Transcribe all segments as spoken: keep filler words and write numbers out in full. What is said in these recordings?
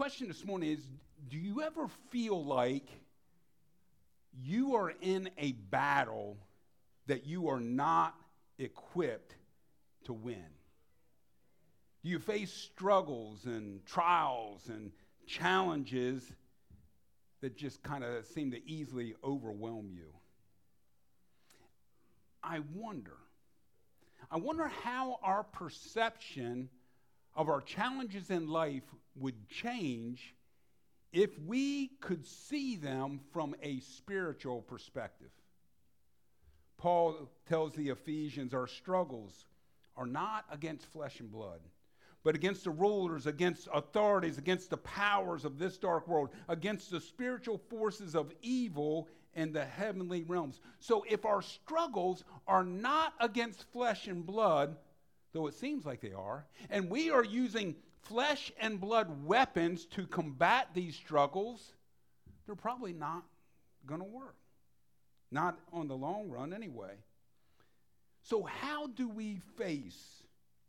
question this morning is, do you ever feel like you are in a battle that you are not equipped to win? Do you face struggles and trials and challenges that just kind of seem to easily overwhelm you? I wonder. I wonder how our perception of our challenges in life would change if we could see them from a spiritual perspective. Paul tells the Ephesians, our struggles are not against flesh and blood, but against the rulers, against authorities, against the powers of this dark world, against the spiritual forces of evil in the heavenly realms. So if our struggles are not against flesh and blood, though it seems like they are, and we are using flesh and blood weapons to combat these struggles, they're probably not going to work. Not on the long run anyway. So how do we face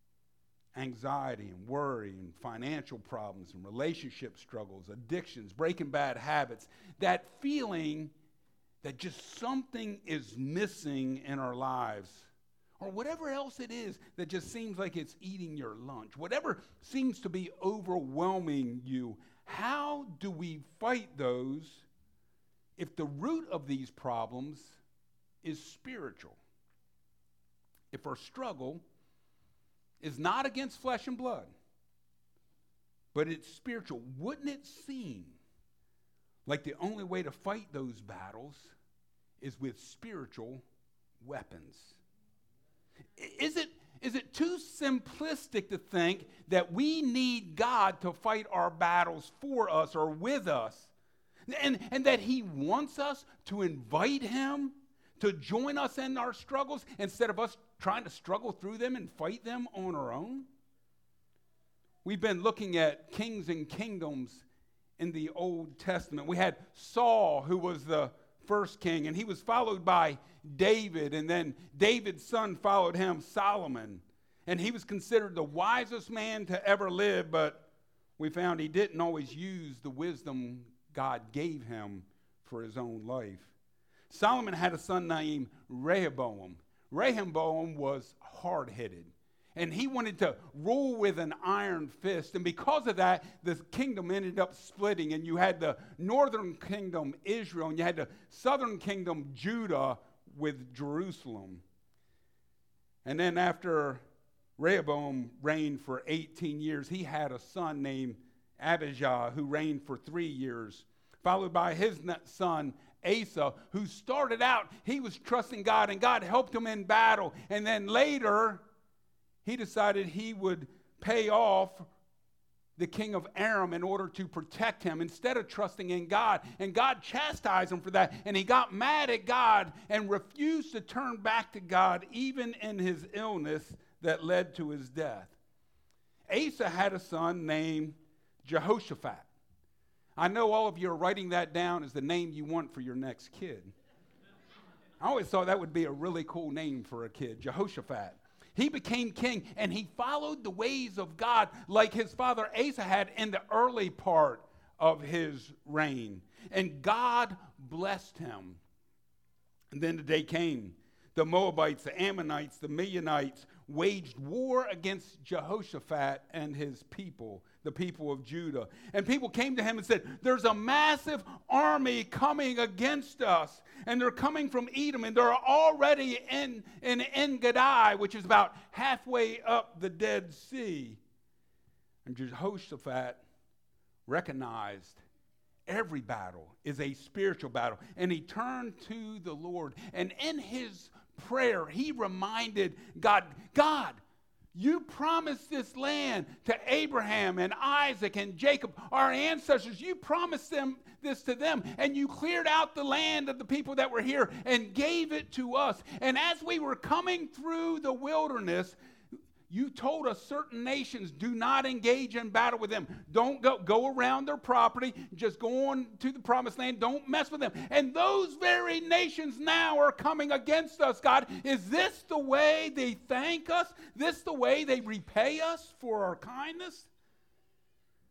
anxiety and worry and financial problems and relationship struggles, addictions, breaking bad habits, that feeling that just something is missing in our lives, or whatever else it is that just seems like it's eating your lunch, whatever seems to be overwhelming you? How do we fight those if the root of these problems is spiritual? If our struggle is not against flesh and blood, but it's spiritual, wouldn't it seem like the only way to fight those battles is with spiritual weapons? Is it, is it too simplistic to think that we need God to fight our battles for us or with us, and, and that he wants us to invite him to join us in our struggles instead of us trying to struggle through them and fight them on our own? We've been looking at kings and kingdoms in the Old Testament. We had Saul, who was the first king, and he was followed by David, and then David's son followed him, Solomon. And he was considered the wisest man to ever live, but we found he didn't always use the wisdom God gave him for his own life. Solomon had a son named Rehoboam. Rehoboam was hard-headed, and he wanted to rule with an iron fist. And because of that, the kingdom ended up splitting, and you had the northern kingdom, Israel, and you had the southern kingdom, Judah, with Jerusalem. And then after Rehoboam reigned for eighteen years, he had a son named Abijah, who reigned for three years, followed by his son Asa, who started out, he was trusting God, and God helped him in battle. And then later, he decided he would pay off the king of Aram in order to protect him instead of trusting in God. And God chastised him for that. And he got mad at God and refused to turn back to God even in his illness that led to his death. Asa had a son named Jehoshaphat. I know all of you are writing that down as the name you want for your next kid. I always thought that would be a really cool name for a kid, Jehoshaphat. He became king, and he followed the ways of God like his father Asa had in the early part of his reign. And God blessed him. And then the day came. The Moabites, the Ammonites, the Midianites waged war against Jehoshaphat and his people, the people of Judah. And people came to him and said, there's a massive army coming against us. And they're coming from Edom, and they're already in, in En-Gedi, which is about halfway up the Dead Sea. And Jehoshaphat recognized every battle is a spiritual battle. And he turned to the Lord. And in his prayer, he reminded God, God, you promised this land to Abraham and Isaac and Jacob, our ancestors. You promised them this to them, and you cleared out the land of the people that were here and gave it to us. And as we were coming through the wilderness, you told us certain nations, do not engage in battle with them. Don't go, go around their property. Just go on to the promised land. Don't mess with them. And those very nations now are coming against us, God. Is this the way they thank us? This the way they repay us for our kindness?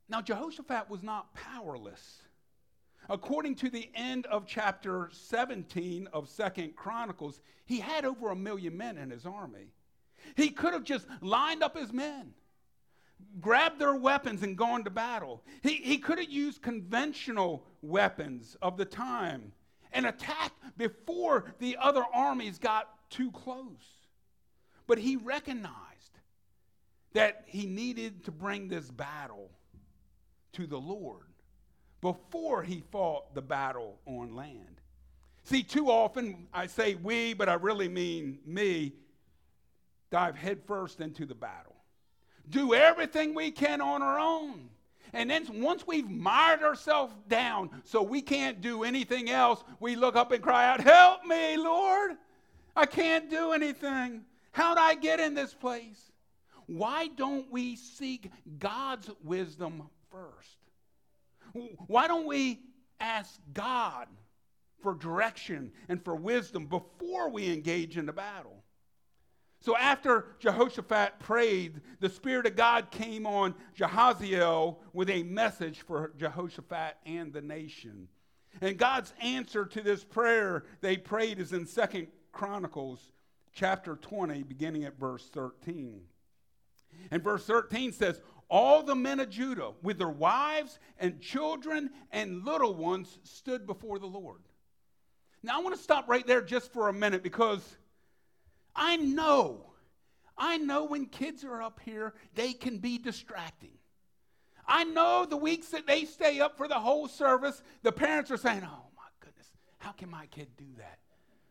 Now, Jehoshaphat was not powerless. According to the end of chapter seventeen of Second Chronicles, he had over a million men in his army. He could have just lined up his men, grabbed their weapons and gone to battle. He, he could have used conventional weapons of the time and attacked before the other armies got too close. But he recognized that he needed to bring this battle to the Lord before he fought the battle on land. See, too often I say we, but I really mean me, dive headfirst into the battle. Do everything we can on our own. And then once we've mired ourselves down so we can't do anything else, we look up and cry out, "Help me, Lord! I can't do anything. How'd I get in this place?" Why don't we seek God's wisdom first? Why don't we ask God for direction and for wisdom before we engage in the battle? So after Jehoshaphat prayed, the Spirit of God came on Jehaziel with a message for Jehoshaphat and the nation. And God's answer to this prayer they prayed is in Second Chronicles chapter twenty, beginning at verse thirteen. And verse thirteen says, "All the men of Judah, with their wives and children and little ones, stood before the Lord." Now, I want to stop right there just for a minute, because I know, I know when kids are up here, they can be distracting. I know the weeks that they stay up for the whole service, the parents are saying, "Oh my goodness, how can my kid do that?"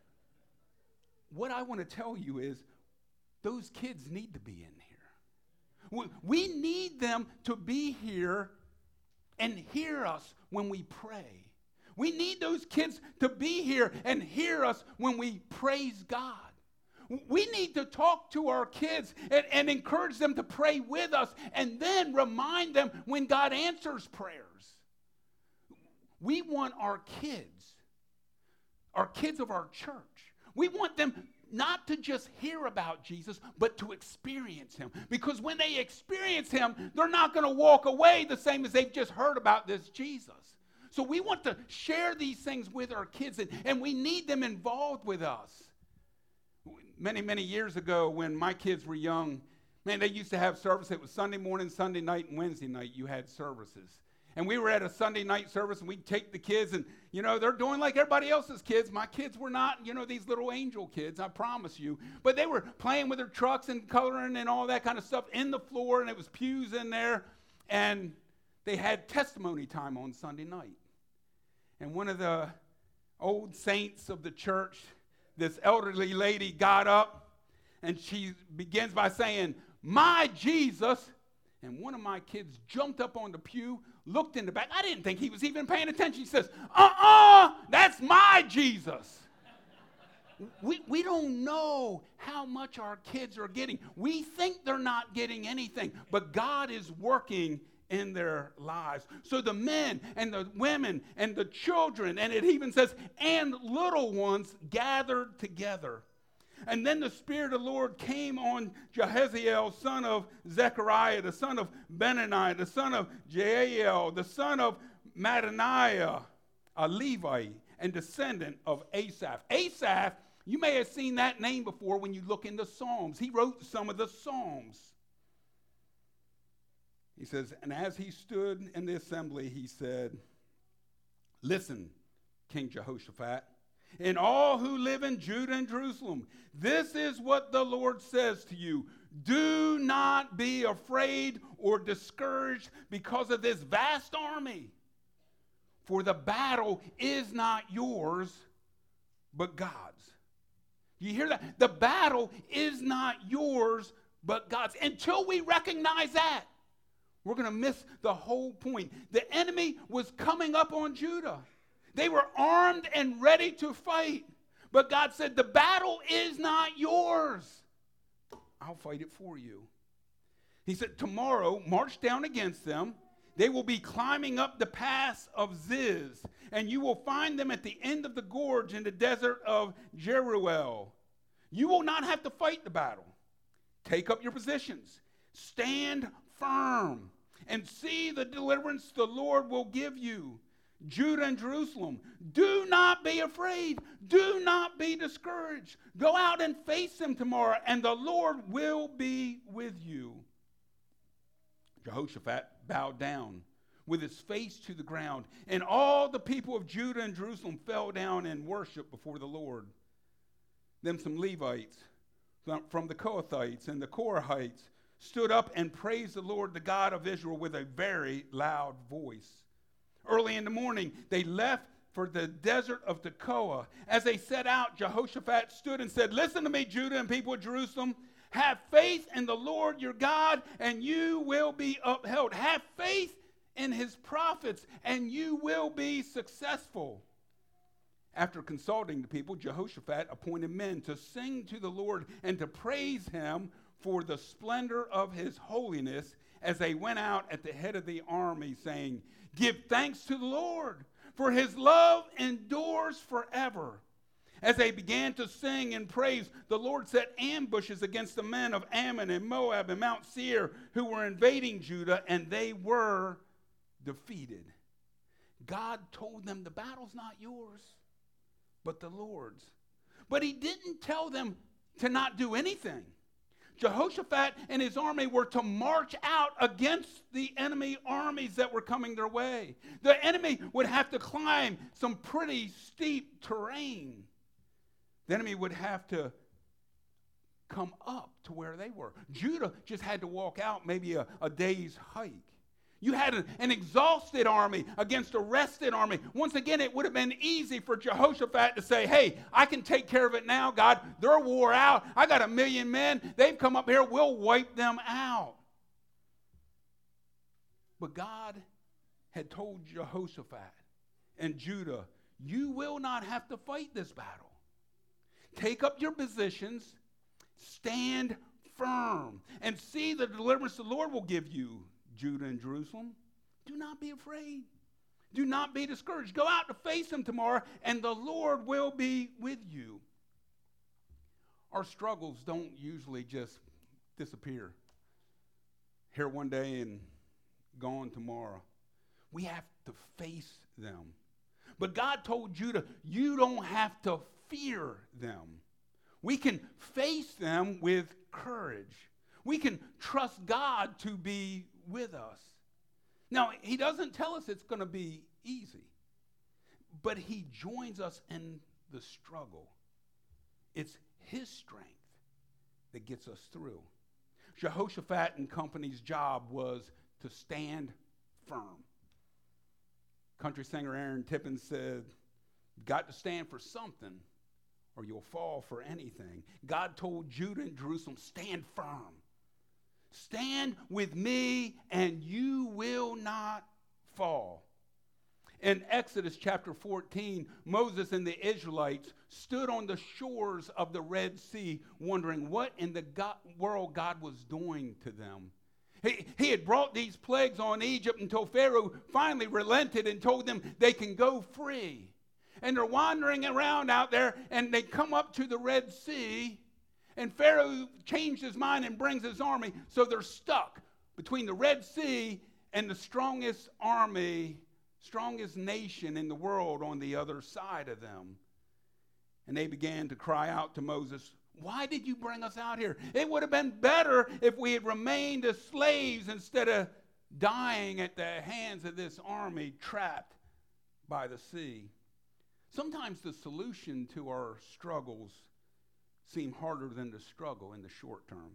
What I want to tell you is, those kids need to be in here. We need them to be here and hear us when we pray. We need those kids to be here and hear us when we praise God. We need to talk to our kids and, and encourage them to pray with us, and then remind them when God answers prayers. We want our kids, our kids of our church, we want them not to just hear about Jesus, but to experience him. Because when they experience him, they're not going to walk away the same as they've just heard about this Jesus. So we want to share these things with our kids, and, and we need them involved with us. Many, many years ago, when my kids were young, man, they used to have service. It was Sunday morning, Sunday night, and Wednesday night you had services. And we were at a Sunday night service, and we'd take the kids, and, you know, they're doing like everybody else's kids. My kids were not, you know, these little angel kids, I promise you. But they were playing with their trucks and coloring and all that kind of stuff in the floor, and it was pews in there. And they had testimony time on Sunday night. And one of the old saints of the church, this elderly lady, got up, and she begins by saying, "My Jesus." And one of my kids jumped up on the pew, looked in the back. I didn't think he was even paying attention. He says, uh-uh, that's my Jesus. we, we don't know how much our kids are getting. We think they're not getting anything, but God is working in their lives. So the men and the women and the children, and it even says, and little ones gathered together. And then the Spirit of the Lord came on Jehaziel, son of Zechariah, the son of Benaniah, the son of Jael, the son of Mattaniah, a Levite and descendant of Asaph. Asaph, you may have seen that name before when you look in the Psalms. He wrote some of the Psalms. He says, and as he stood in the assembly, he said, "Listen, King Jehoshaphat, and all who live in Judah and Jerusalem, this is what the Lord says to you. Do not be afraid or discouraged because of this vast army. For the battle is not yours, but God's." You hear that? The battle is not yours, but God's. Until we recognize that, we're going to miss the whole point. The enemy was coming up on Judah. They were armed and ready to fight. But God said, the battle is not yours. I'll fight it for you. He said, tomorrow, march down against them. They will be climbing up the pass of Ziz, and you will find them at the end of the gorge in the desert of Jeruel. You will not have to fight the battle. Take up your positions. Stand firm. and see the deliverance the Lord will give you. Judah and Jerusalem, do not be afraid. Do not be discouraged. Go out and face them tomorrow, and the Lord will be with you. Jehoshaphat bowed down with his face to the ground, and all the people of Judah and Jerusalem fell down and worshiped before the Lord. Then some Levites from the Kohathites and the Korahites stood up and praised the Lord, the God of Israel, with a very loud voice. Early in the morning, they left for the desert of Tekoa. As they set out, Jehoshaphat stood and said, listen to me, Judah and people of Jerusalem. Have faith in the Lord your God, and you will be upheld. Have faith in his prophets, and you will be successful. After consulting the people, Jehoshaphat appointed men to sing to the Lord and to praise him for the splendor of his holiness as they went out at the head of the army, saying, give thanks to the Lord, for his love endures forever. As they began to sing and praise, the Lord set ambushes against the men of Ammon and Moab and Mount Seir who were invading Judah, and they were defeated. God told them the battle's not yours, but the Lord's. But he didn't tell them to not do anything. Jehoshaphat and his army were to march out against the enemy armies that were coming their way. The enemy would have to climb some pretty steep terrain. The enemy would have to come up to where they were. Judah just had to walk out maybe a, a day's hike. You had an, an exhausted army against a rested army. Once again, it would have been easy for Jehoshaphat to say, hey, I can take care of it now, God. They're wore out. I got a million men. They've come up here. We'll wipe them out. But God had told Jehoshaphat and Judah, you will not have to fight this battle. Take up your positions, stand firm, and see the deliverance the Lord will give you. Judah and Jerusalem, do not be afraid. Do not be discouraged. Go out to face him tomorrow, and the Lord will be with you. Our struggles don't usually just disappear. Here one day and gone tomorrow. We have to face them. But God told Judah, you don't have to fear them. We can face them with courage. We can trust God to be with us. Now, he doesn't tell us it's going to be easy, but he joins us in the struggle. It's his strength that gets us through. Jehoshaphat and company's job was to stand firm. Country singer Aaron Tippin said, got to stand for something or you'll fall for anything. God told Judah and Jerusalem, stand firm. Stand with me and you will not fall. In Exodus chapter fourteen, Moses and the Israelites stood on the shores of the Red Sea wondering what in the God, world God was doing to them. He, he had brought these plagues on Egypt until Pharaoh finally relented and told them they can go free. And they're wandering around out there and they come up to the Red Sea. And Pharaoh changed his mind and brings his army. So they're stuck between the Red Sea and the strongest army, strongest nation in the world on the other side of them. And they began to cry out to Moses, why did you bring us out here? It would have been better if we had remained as slaves instead of dying at the hands of this army trapped by the sea. Sometimes the solution to our struggles seem harder than the struggle in the short term.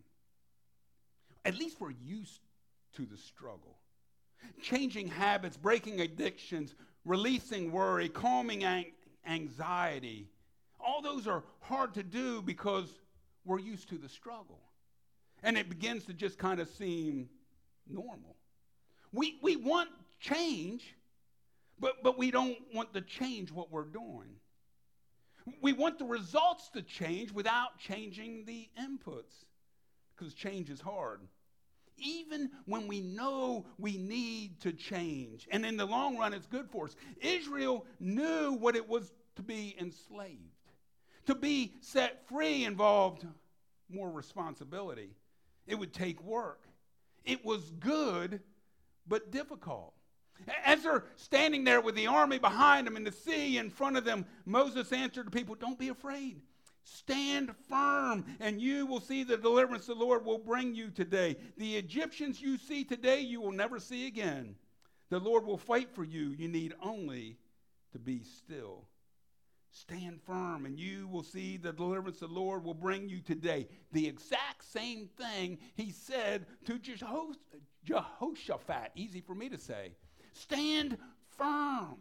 At least we're used to the struggle. Changing habits, breaking addictions, releasing worry, calming ang- anxiety. All those are hard to do because we're used to the struggle. And it begins to just kind of seem normal. We, we want change, but, but we don't want to change what we're doing. We want the results to change without changing the inputs, because change is hard. Even when we know we need to change, and in the long run it's good for us. Israel knew what it was to be enslaved. To be set free involved more responsibility. It would take work. It was good, but difficult. As they're standing there with the army behind them and the sea in front of them, Moses answered the people, don't be afraid. Stand firm, and you will see the deliverance the Lord will bring you today. The Egyptians you see today, you will never see again. The Lord will fight for you. You need only to be still. Stand firm, and you will see the deliverance the Lord will bring you today. The exact same thing he said to Jeho- Jehoshaphat. Easy for me to say. Stand firm.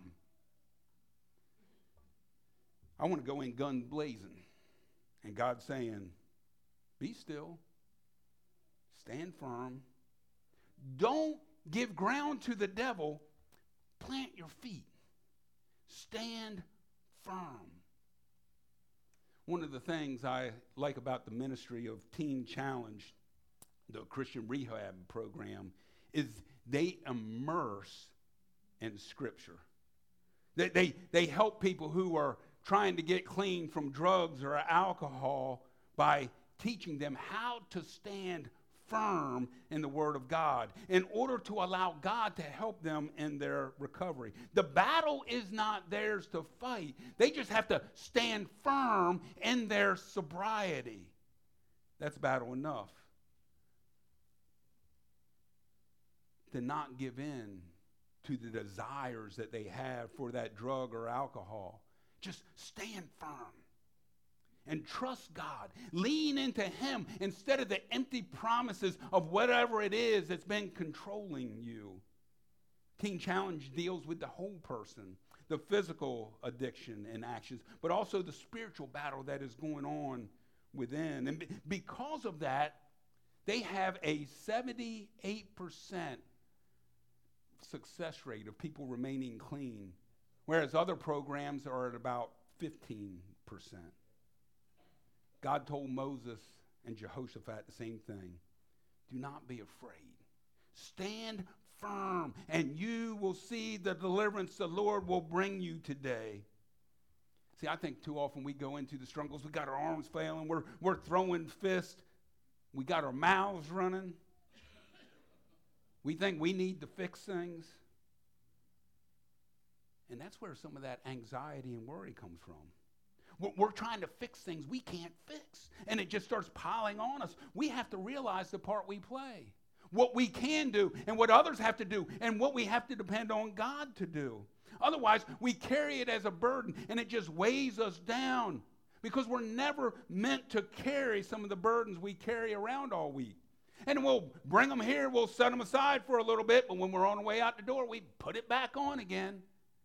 I want to go in gun blazing. And God's saying, be still. Stand firm. Don't give ground to the devil. Plant your feet. Stand firm. One of the things I like about the ministry of Teen Challenge, the Christian rehab program, is they immerse in Scripture. They, they, they help people who are trying to get clean from drugs or alcohol by teaching them how to stand firm in the Word of God in order to allow God to help them in their recovery. The battle is not theirs to fight. They just have to stand firm in their sobriety. That's battle enough. To not give in to the desires that they have for that drug or alcohol. Just stand firm and trust God. Lean into Him instead of the empty promises of whatever it is that's been controlling you. Teen Challenge deals with the whole person, the physical addiction and actions, but also the spiritual battle that is going on within. And because of that, they have a seventy-eight percent success rate of people remaining clean, whereas other programs are at about fifteen percent. God told Moses and Jehoshaphat the same thing. Do not be afraid. Stand firm, and you will see the deliverance the Lord will bring you today. See, I think too often we go into the struggles. We got our arms flailing. We're, we're throwing fists. We got our mouths running. We think we need to fix things. And that's where some of that anxiety and worry comes from. We're, we're trying to fix things we can't fix. And it just starts piling on us. We have to realize the part we play. What we can do and what others have to do and what we have to depend on God to do. Otherwise, we carry it as a burden and it just weighs us down because we're never meant to carry some of the burdens we carry around all week. And we'll bring them here, we'll set them aside for a little bit, but when we're on the way out the door, we put it back on again.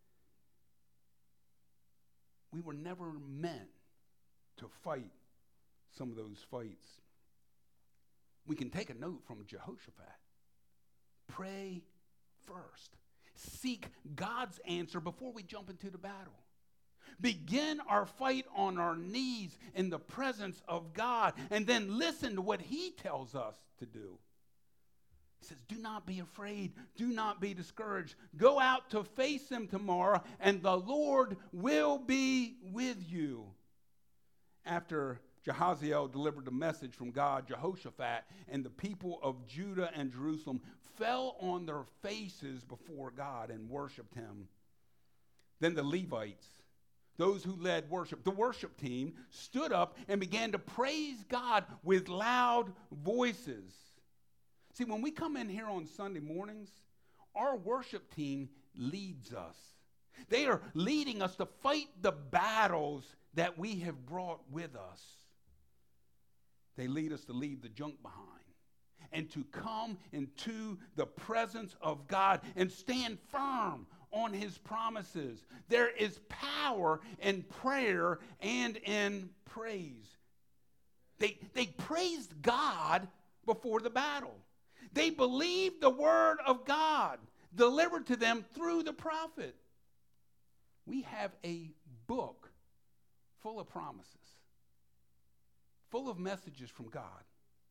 We were never meant to fight some of those fights. We can take a note from Jehoshaphat. Pray first. Seek God's answer before we jump into the battle. Begin our fight on our knees in the presence of God and then listen to what He tells us to do. He says, do not be afraid. Do not be discouraged. Go out to face Him tomorrow and the Lord will be with you. After Jehaziel delivered the message from God, Jehoshaphat and the people of Judah and Jerusalem fell on their faces before God and worshiped Him. Then the Levites, those who led worship, the worship team, stood up and began to praise God with loud voices. See, when we come in here on Sunday mornings, our worship team leads us. They are leading us to fight the battles that we have brought with us. They lead us to leave the junk behind and to come into the presence of God and stand firm on His promises. There is power in prayer and in praise. They, they praised God before the battle. They believed the word of God delivered to them through the prophet. We have a book full of promises, full of messages from God.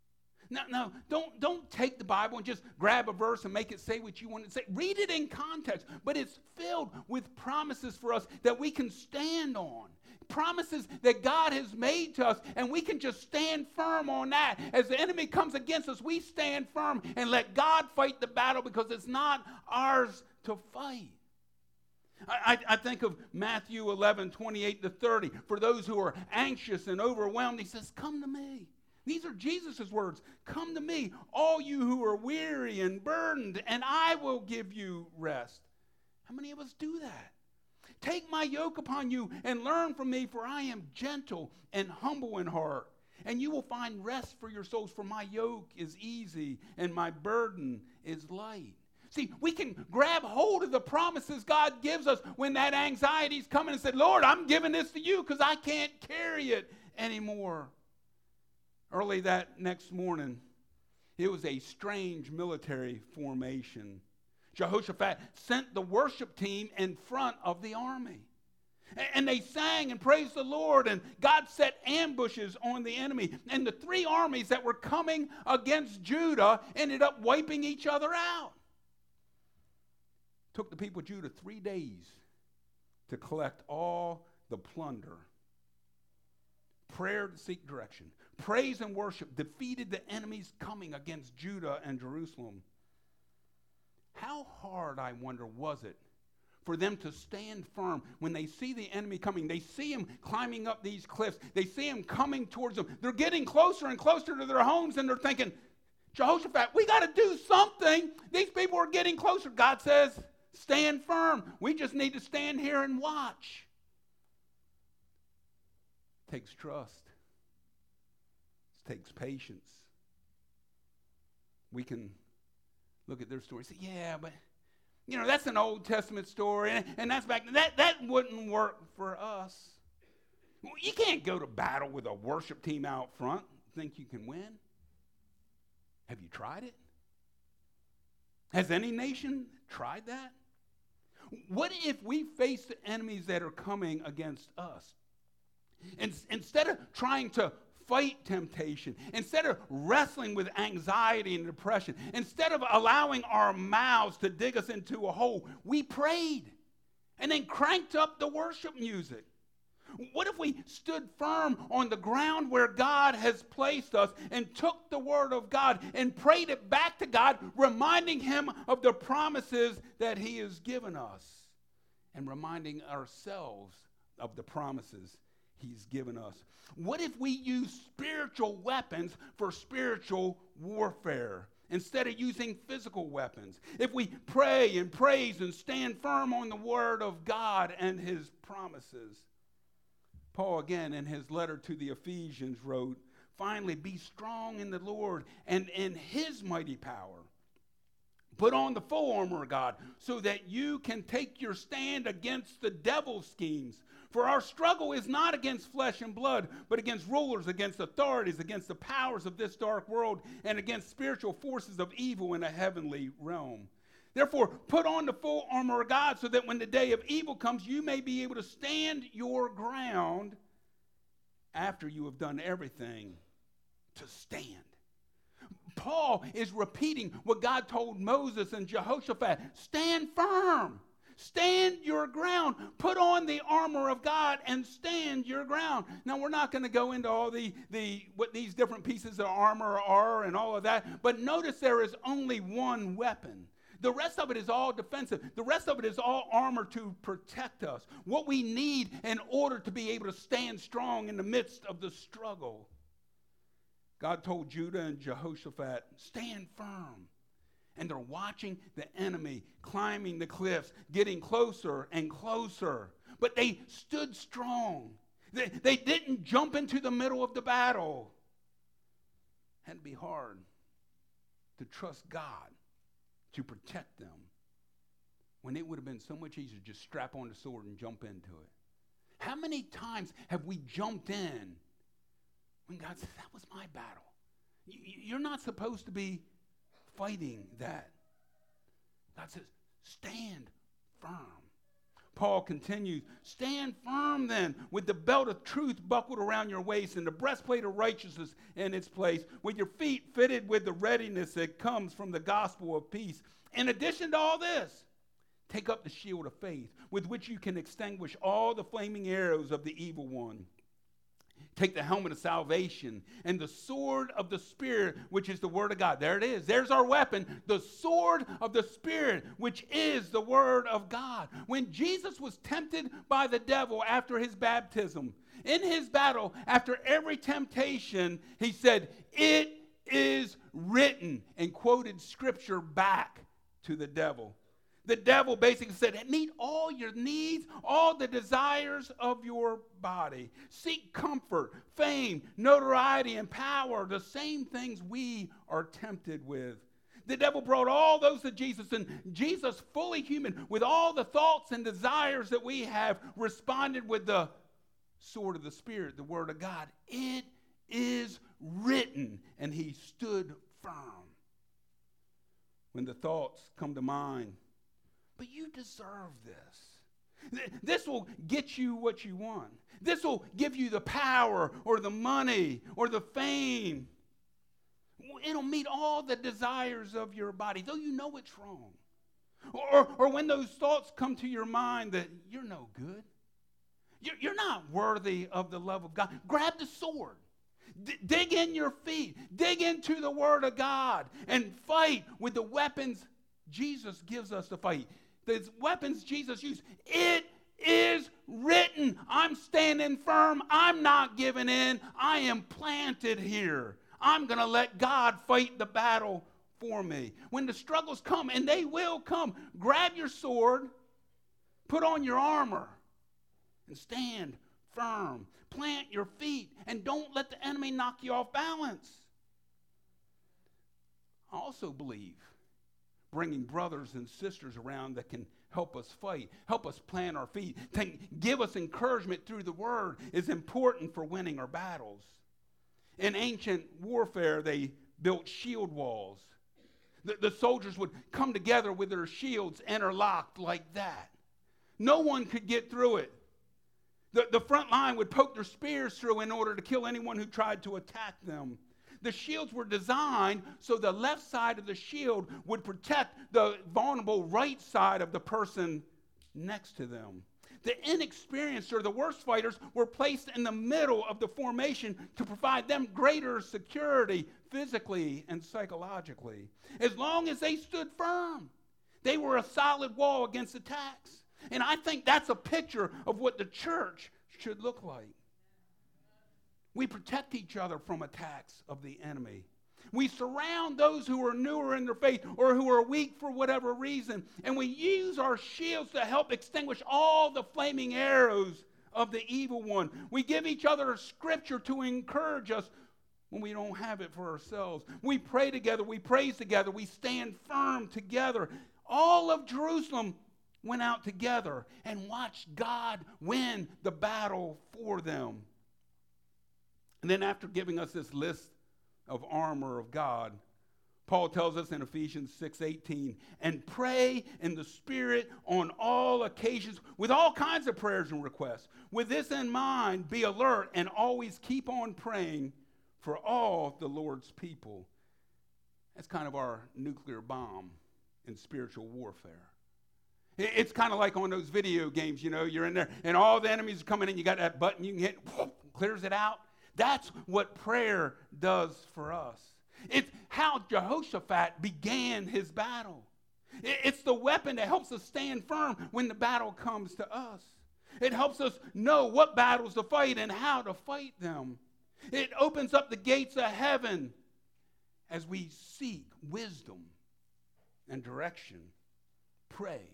No, no, don't, don't take the Bible and just grab a verse and make it say what you want it to say. Read it in context, but it's filled with promises for us that we can stand on. Promises that God has made to us, and we can just stand firm on that. As the enemy comes against us, we stand firm and let God fight the battle because it's not ours to fight. I, I, I think of Matthew eleven, twenty-eight to thirty. For those who are anxious and overwhelmed, he says, come to me. These are Jesus' words. Come to me, all you who are weary and burdened, and I will give you rest. How many of us do that? Take my yoke upon you and learn from me, for I am gentle and humble in heart, and you will find rest for your souls, for my yoke is easy and my burden is light. See, we can grab hold of the promises God gives us when that anxiety's coming and say, Lord, I'm giving this to you because I can't carry it anymore. Early that next morning, it was a strange military formation. Jehoshaphat sent the worship team in front of the army. And they sang and praised the Lord, and God set ambushes on the enemy. And the three armies that were coming against Judah ended up wiping each other out. It took the people of Judah three days to collect all the plunder. Prayer to seek direction. Praise and worship defeated the enemies coming against Judah and Jerusalem. How hard, I wonder, was it for them to stand firm when they see the enemy coming? They see him climbing up these cliffs. They see him coming towards them. They're getting closer and closer to their homes, and they're thinking, Jehoshaphat, we got to do something. These people are getting closer. God says, stand firm. We just need to stand here and watch. It takes trust. It takes patience. We can look at their story and say, yeah, but, you know, that's an Old Testament story, and, and that's back, that, that wouldn't work for us. You can't go to battle with a worship team out front and think you can win. Have you tried it? Has any nation tried that? What if we face the enemies that are coming against us? And instead of trying to fight temptation, instead of wrestling with anxiety and depression, instead of allowing our mouths to dig us into a hole, we prayed and then cranked up the worship music. What if we stood firm on the ground where God has placed us and took the word of God and prayed it back to God, reminding him of the promises that he has given us and reminding ourselves of the promises he's given us? What if we use spiritual weapons for spiritual warfare instead of using physical weapons? If we pray and praise and stand firm on the word of God and his promises. Paul, again, in his letter to the Ephesians, wrote, finally, be strong in the Lord and in his mighty power. Put on the full armor of God so that you can take your stand against the devil's schemes. For our struggle is not against flesh and blood, but against rulers, against authorities, against the powers of this dark world, and against spiritual forces of evil in a heavenly realm. Therefore, put on the full armor of God so that when the day of evil comes, you may be able to stand your ground after you have done everything to stand. Paul is repeating what God told Moses and Jehoshaphat. Stand firm. Stand your ground. Put on the armor of God and stand your ground. Now, we're not going to go into all the, the what these different pieces of armor are and all of that, but notice there is only one weapon. The rest of it is all defensive. The rest of it is all armor to protect us. What we need in order to be able to stand strong in the midst of the struggle. God told Judah and Jehoshaphat, stand firm. And they're watching the enemy climbing the cliffs, getting closer and closer. But they stood strong. They, they didn't jump into the middle of the battle. It had to be hard to trust God to protect them when it would have been so much easier to just strap on the sword and jump into it. How many times have we jumped in when God says, that was my battle? You're not supposed to be fighting that. God says, stand firm. Paul continues, stand firm then with the belt of truth buckled around your waist and the breastplate of righteousness in its place, with your feet fitted with the readiness that comes from the gospel of peace. In addition to all this, take up the shield of faith with which you can extinguish all the flaming arrows of the evil one. Take the helmet of salvation and the sword of the Spirit, which is the word of God. There it is. There's our weapon, the sword of the Spirit, which is the word of God. When Jesus was tempted by the devil after his baptism, in his battle, after every temptation, he said, it is written, and quoted scripture back to the devil. The devil basically said, meet all your needs, all the desires of your body. Seek comfort, fame, notoriety, and power, the same things we are tempted with. The devil brought all those to Jesus, and Jesus, fully human, with all the thoughts and desires that we have, responded with the sword of the Spirit, the word of God. It is written, and he stood firm. When the thoughts come to mind, but you deserve this. This will get you what you want. This will give you the power or the money or the fame. It'll meet all the desires of your body, though you know it's wrong. Or, or when those thoughts come to your mind that you're no good, you're, you're not worthy of the love of God, grab the sword. D- dig in your feet. Dig into the word of God and fight with the weapons Jesus gives us to fight. The weapons Jesus used. It is written. I'm standing firm. I'm not giving in. I am planted here. I'm going to let God fight the battle for me. When the struggles come, and they will come, grab your sword, put on your armor, and stand firm. Plant your feet, and don't let the enemy knock you off balance. I also believe bringing brothers and sisters around that can help us fight, help us plant our feet, give us encouragement through the word is important for winning our battles. In ancient warfare, they built shield walls. The, the soldiers would come together with their shields interlocked like that. No one could get through it. The, the front line would poke their spears through in order to kill anyone who tried to attack them. The shields were designed so the left side of the shield would protect the vulnerable right side of the person next to them. The inexperienced or the worst fighters were placed in the middle of the formation to provide them greater security physically and psychologically. As long as they stood firm, they were a solid wall against attacks. And I think that's a picture of what the church should look like. We protect each other from attacks of the enemy. We surround those who are newer in their faith or who are weak for whatever reason. And we use our shields to help extinguish all the flaming arrows of the evil one. We give each other a scripture to encourage us when we don't have it for ourselves. We pray together. We praise together. We stand firm together. All of Jerusalem went out together and watched God win the battle for them. And then after giving us this list of armor of God, Paul tells us in Ephesians six eighteen, and pray in the Spirit on all occasions with all kinds of prayers and requests. With this in mind, be alert and always keep on praying for all the Lord's people. That's kind of our nuclear bomb in spiritual warfare. It's kind of like on those video games, you know, you're in there and all the enemies are coming in, you got that button you can hit, whoop, clears it out. That's what prayer does for us. It's how Jehoshaphat began his battle. It's the weapon that helps us stand firm when the battle comes to us. It helps us know what battles to fight and how to fight them. It opens up the gates of heaven as we seek wisdom and direction. Pray,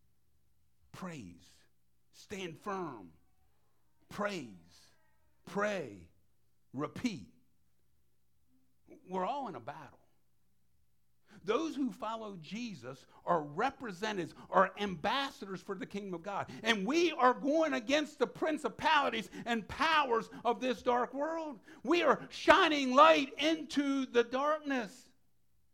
praise, stand firm, praise, pray, repeat. We're all in a battle. Those who follow Jesus are representatives, are ambassadors for the kingdom of God. And we are going against the principalities and powers of this dark world. We are shining light into the darkness.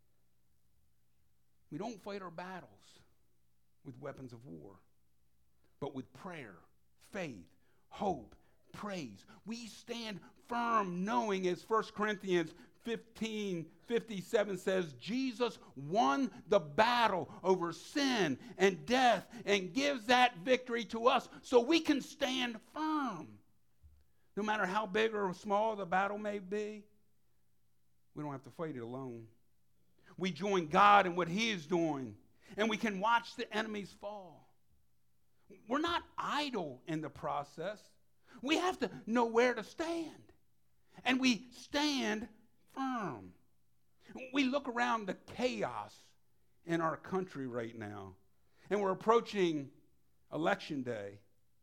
We don't fight our battles with weapons of war. but with prayer, faith, hope, praise. We stand firm knowing, as First Corinthians fifteen fifty-seven says, Jesus won the battle over sin and death and gives that victory to us so we can stand firm. No matter how big or small the battle may be, we don't have to fight it alone. We join God in what he is doing, and we can watch the enemies fall. We're not idle in the process. We have to know where to stand, and we stand firm. We look around the chaos in our country right now, and we're approaching election day.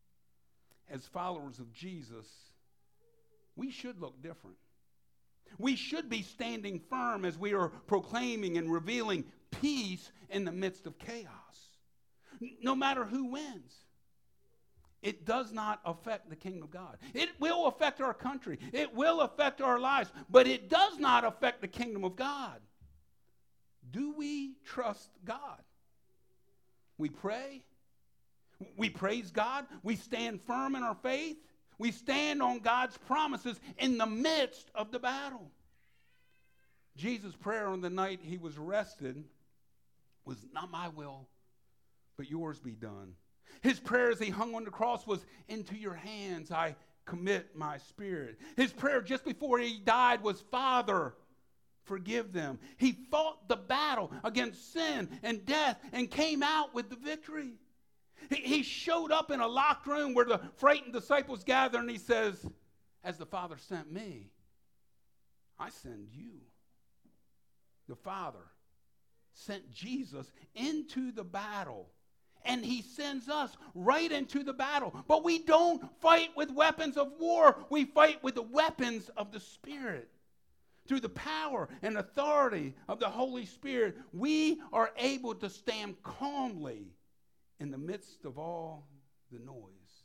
As followers of Jesus, we should look different. We should be standing firm as we are proclaiming and revealing peace in the midst of chaos. No matter who wins, it does not affect the kingdom of God. It will affect our country. It will affect our lives, but it does not affect the kingdom of God. Do we trust God? We pray. We praise God. We stand firm in our faith. We stand on God's promises in the midst of the battle. Jesus' prayer on the night he was arrested was, not my will, but yours be done. His prayer as he hung on the cross was, into your hands I commit my spirit. His prayer just before he died was, Father, forgive them. He fought the battle against sin and death and came out with the victory. He, he showed up in a locked room where the frightened disciples gather, and he says, as the Father sent me, I send you. The Father sent Jesus into the battle, and he sends us right into the battle. But we don't fight with weapons of war. We fight with the weapons of the Spirit. Through the power and authority of the Holy Spirit, we are able to stand calmly in the midst of all the noise.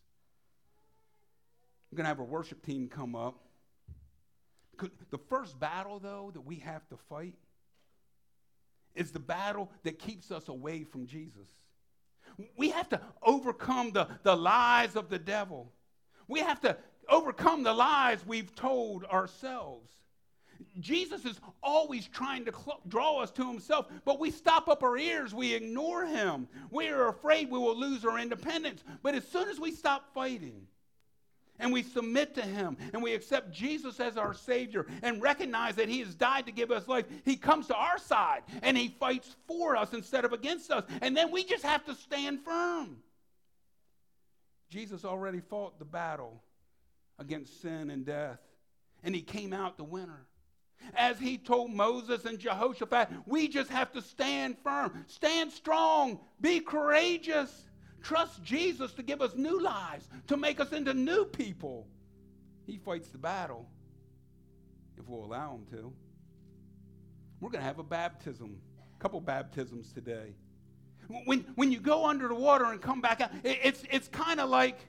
We're going to have our worship team come up. The first battle, though, that we have to fight is the battle that keeps us away from Jesus. We have to overcome the, the lies of the devil. We have to overcome the lies we've told ourselves. Jesus is always trying to cl- draw us to himself, but we stop up our ears. We ignore him. We are afraid we will lose our independence. But as soon as we stop fighting and we submit to him and we accept Jesus as our Savior and recognize that he has died to give us life, he comes to our side and he fights for us instead of against us. And then we just have to stand firm. Jesus already fought the battle against sin and death, and he came out the winner. As he told Moses and Jehoshaphat, we just have to stand firm, stand strong, be courageous, trust Jesus to give us new lives, to make us into new people. He fights the battle if we'll allow him to. We're going to have a baptism, a couple baptisms today. When, when you go under the water and come back out, it, it's, it's kind of like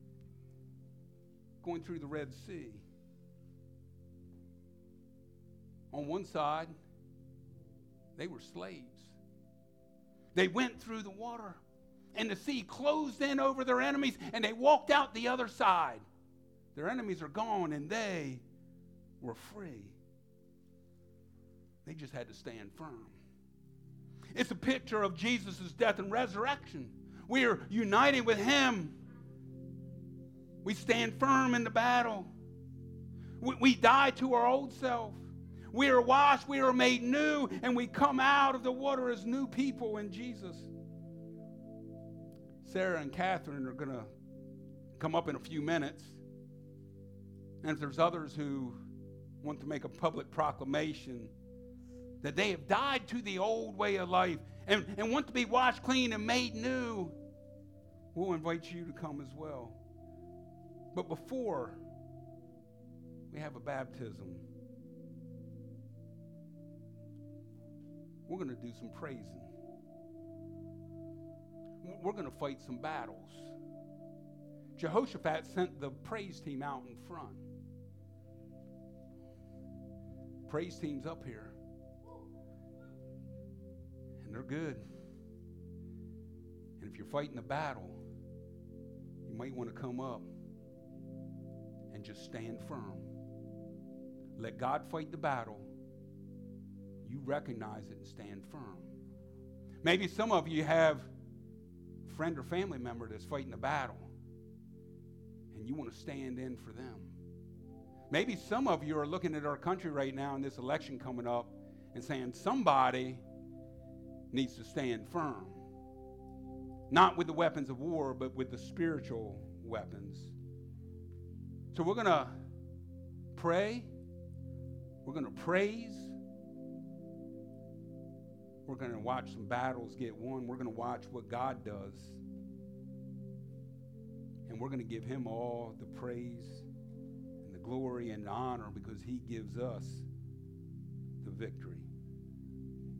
going through the Red Sea. On one side, they were slaves. They went through the water, and the sea closed in over their enemies, and they walked out the other side. Their enemies are gone, and they were free. They just had to stand firm. It's a picture of Jesus' death and resurrection. We are united with him. We stand firm in the battle. We, we die to our old self. We are washed, we are made new, and we come out of the water as new people in Jesus. Sarah and Catherine are going to come up in a few minutes. And if there's others who want to make a public proclamation that they have died to the old way of life and, and want to be washed clean and made new, we'll invite you to come as well. But before we have a baptism, we're going to do some praising. We're going to fight some battles. Jehoshaphat sent the praise team out in front. Praise team's up here. And they're good. And if you're fighting a battle, you might want to come up and just stand firm. Let God fight the battle. You recognize it and stand firm. Maybe some of you have a friend or family member that's fighting the battle, and you want to stand in for them. Maybe some of you are looking at our country right now in this election coming up and saying somebody needs to stand firm. Not with the weapons of war, but with the spiritual weapons. So we're going to pray. We're going to praise. We're going to watch some battles get won. We're going to watch what God does. And we're going to give him all the praise and the glory and the honor because he gives us the victory.